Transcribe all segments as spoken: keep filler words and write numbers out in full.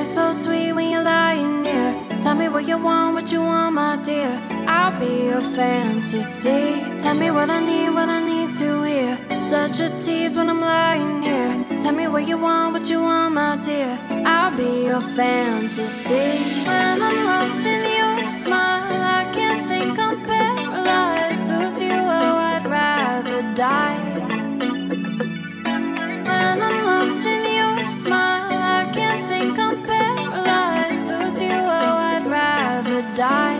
Tastes so sweet when you're lying near. Tell me what you want, what you want, my dear. I'll be your fantasy. Tell me what I need, what I need to hear. Such a tease when I'm lying here. Tell me what you want, what you want, my dear. I'll be your fantasy. When I'm lost in your smile, I can't think, I'm paralyzed. Lose you, oh, I'd rather die. When I'm lost in your smile, I can't think, I'm paralyzed. Lose you, oh, I'd rather die.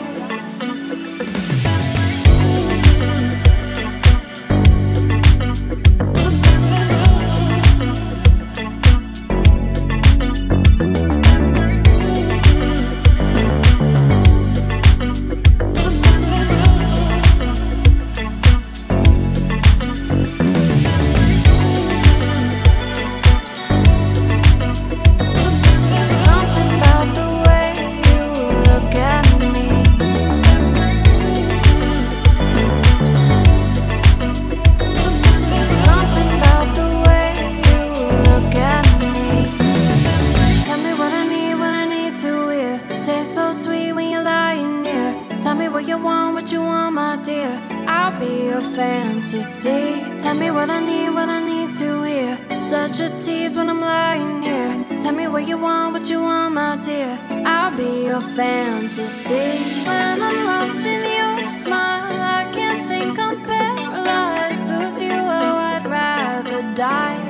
Tastes so sweet when you're lying near. Tell me what you want, what you want, my dear. I'll be your fantasy. Tell me what I need, what I need to hear. Such a tease when I'm lying here. Tell me what you want, what you want, my dear. I'll be your fantasy. When I'm lost in your smile, I can't think, I'm paralyzed. Lose you, oh, I'd rather die.